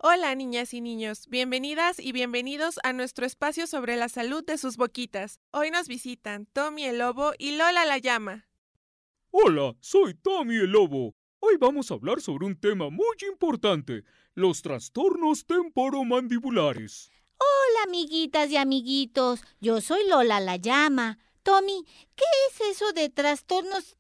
Hola, niñas y niños, bienvenidas y bienvenidos a nuestro espacio sobre la salud de sus boquitas. Hoy nos visitan Tommy el Lobo y Lola la Llama. Hola, soy Tommy el Lobo. Hoy vamos a hablar sobre un tema muy importante, los trastornos temporomandibulares. Hola, amiguitas y amiguitos. Yo soy Lola la Llama. Tommy, ¿qué es eso de trastornos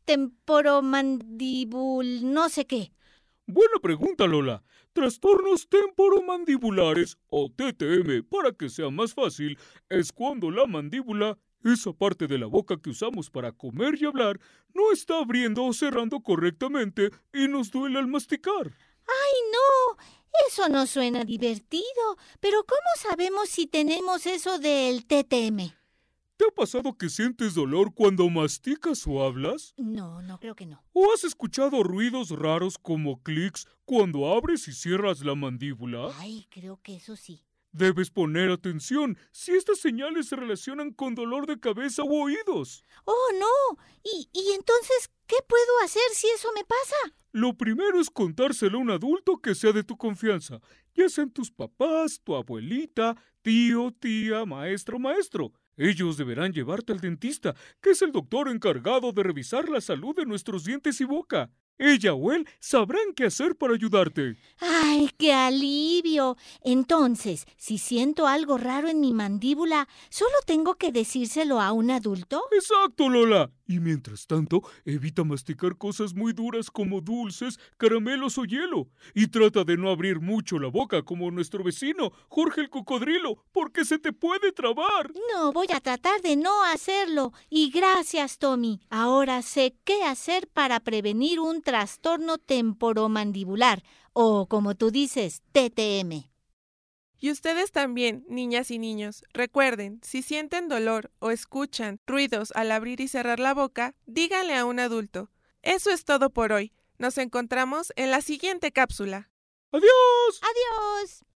no sé qué? Buena pregunta, Lola. Trastornos temporomandibulares, o TTM, para que sea más fácil, es cuando la mandíbula, esa parte de la boca que usamos para comer y hablar, no está abriendo o cerrando correctamente y nos duele al masticar. ¡Ay, no! Eso no suena divertido. Pero ¿cómo sabemos si tenemos eso del TTM? ¿Te ha pasado que sientes dolor cuando masticas o hablas? No, creo que no. ¿O has escuchado ruidos raros como clics cuando abres y cierras la mandíbula? Ay, creo que eso sí. Debes poner atención si estas señales se relacionan con dolor de cabeza u oídos. ¡Oh, no! ¿Y entonces qué puedo hacer si eso me pasa? Lo primero es contárselo a un adulto que sea de tu confianza, ya sean tus papás, tu abuelita, tío, tía, maestro, maestro. Ellos deberán llevarte al dentista, que es el doctor encargado de revisar la salud de nuestros dientes y boca. Ella o él sabrán qué hacer para ayudarte. ¡Ay, qué alivio! Entonces, si siento algo raro en mi mandíbula, ¿solo tengo que decírselo a un adulto? Exacto, Lola. Y mientras tanto, evita masticar cosas muy duras como dulces, caramelos o hielo. Y trata de no abrir mucho la boca como nuestro vecino, Jorge el Cocodrilo, porque se te puede trabar. No, voy a tratar de no hacerlo. Y gracias, Tommy. Ahora sé qué hacer para prevenir un trastorno temporomandibular, o como tú dices, TTM. Y ustedes también, niñas y niños, recuerden, si sienten dolor o escuchan ruidos al abrir y cerrar la boca, díganle a un adulto. Eso es todo por hoy. Nos encontramos en la siguiente cápsula. ¡Adiós! ¡Adiós!